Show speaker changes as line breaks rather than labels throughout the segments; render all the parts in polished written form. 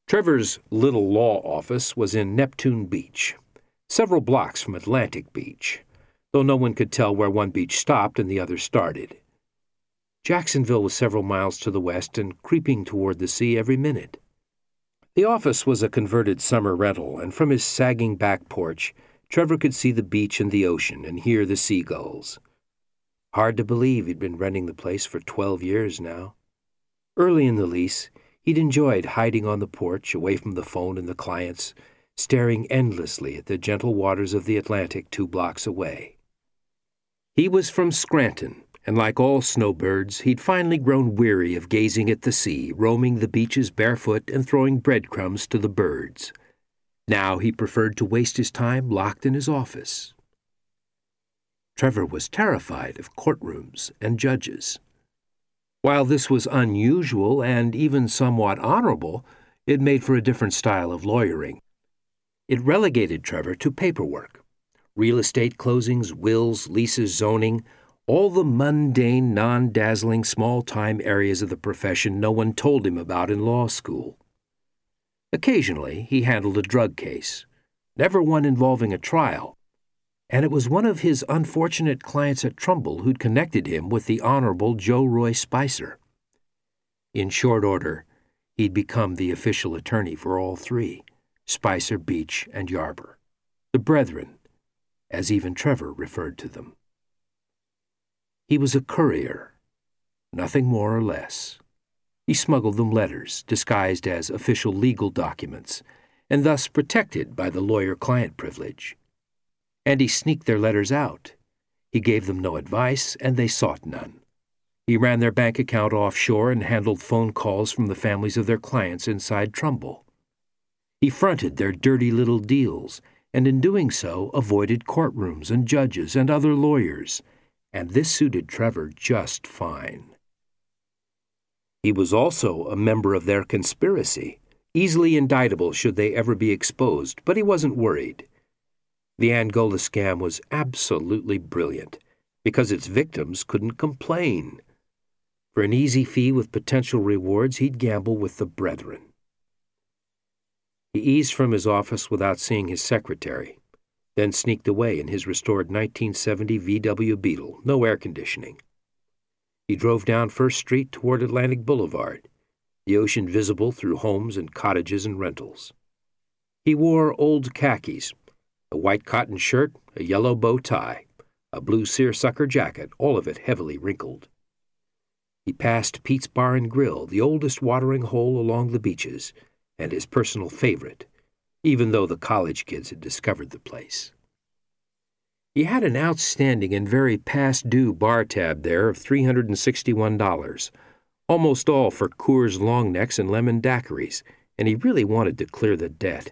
Trevor's little law office was in Neptune Beach, several blocks from Atlantic Beach, though no one could tell where one beach stopped and the other started. Jacksonville was several miles to the west and creeping toward the sea every minute. The office was a converted summer rental, and from his sagging back porch, Trevor could see the beach and the ocean and hear the seagulls. Hard to believe he'd been renting the place for 12 years now. Early in the lease, he'd enjoyed hiding on the porch, away from the phone and the clients, staring endlessly at the gentle waters of the Atlantic 2 blocks away. He was from Scranton, and like all snowbirds, he'd finally grown weary of gazing at the sea, roaming the beaches barefoot and throwing breadcrumbs to the birds. Now he preferred to waste his time locked in his office. Trevor was terrified of courtrooms and judges. While this was unusual and even somewhat honorable, it made for a different style of lawyering. It relegated Trevor to paperwork. Real estate closings, wills, leases, zoning, all the mundane, non-dazzling, small-time areas of the profession no one told him about in law school. Occasionally, he handled a drug case, never one involving a trial, and it was one of his unfortunate clients at Trumbull who'd connected him with the Honorable Joe Roy Spicer. In short order, he'd become the official attorney for all three, Spicer, Beach, and Yarber, the Brethren, as even Trevor referred to them. He was a courier, nothing more or less. He smuggled them letters, disguised as official legal documents, and thus protected by the lawyer-client privilege. And he sneaked their letters out. He gave them no advice, and they sought none. He ran their bank account offshore and handled phone calls from the families of their clients inside Trumbull. He fronted their dirty little deals, and in doing so avoided courtrooms and judges and other lawyers, and this suited Trevor just fine. He was also a member of their conspiracy, easily indictable should they ever be exposed, but he wasn't worried. The Angola scam was absolutely brilliant, because its victims couldn't complain. For an easy fee with potential rewards, he'd gamble with the Brethren. He eased from his office without seeing his secretary, then sneaked away in his restored 1970 VW Beetle, no air conditioning. He drove down First Street toward Atlantic Boulevard, the ocean visible through homes and cottages and rentals. He wore old khakis, a white cotton shirt, a yellow bow tie, a blue seersucker jacket, all of it heavily wrinkled. He passed Pete's Bar and Grill, the oldest watering hole along the beaches, and his personal favorite, even though the college kids had discovered the place. He had an outstanding and very past-due bar tab there of $361, almost all for Coors long necks and lemon daiquiris, and he really wanted to clear the debt.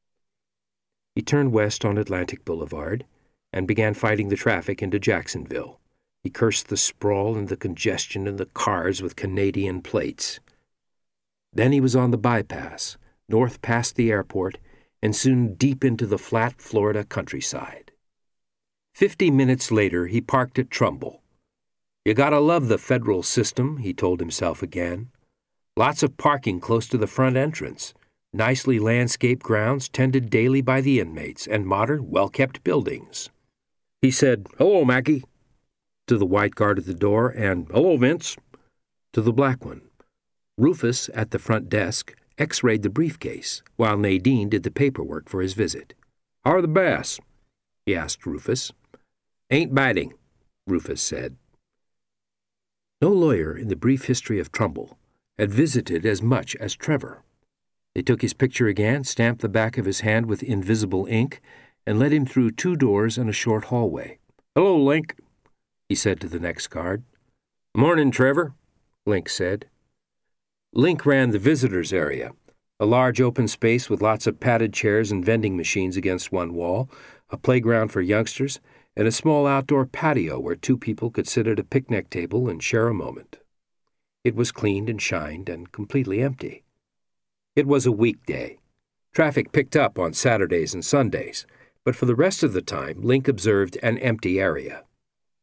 He turned west on Atlantic Boulevard and began fighting the traffic into Jacksonville. He cursed the sprawl and the congestion and the cars with Canadian plates. Then he was on the bypass, north past the airport, and soon deep into the flat Florida countryside. 50 minutes later, he parked at Trumbull. You gotta love the federal system, he told himself again. Lots of parking close to the front entrance, nicely landscaped grounds tended daily by the inmates, and modern, well-kept buildings. He said, "Hello, Mackie," to the white guard at the door, and "Hello, Vince," to the black one. Rufus, at the front desk, x-rayed the briefcase, while Nadine did the paperwork for his visit. "How are the bass?" he asked Rufus. "Ain't biting," Rufus said. No lawyer in the brief history of Trumbull had visited as much as Trevor. They took his picture again, stamped the back of his hand with invisible ink, and led him through 2 doors and a short hallway. "Hello, Link," he said to the next guard. "Morning, Trevor," Link said. Link ran the visitors' area, a large open space with lots of padded chairs and vending machines against one wall, a playground for youngsters, and a small outdoor patio where 2 people could sit at a picnic table and share a moment. It was cleaned and shined and completely empty. It was a weekday. Traffic picked up on Saturdays and Sundays, but for the rest of the time, Link observed an empty area.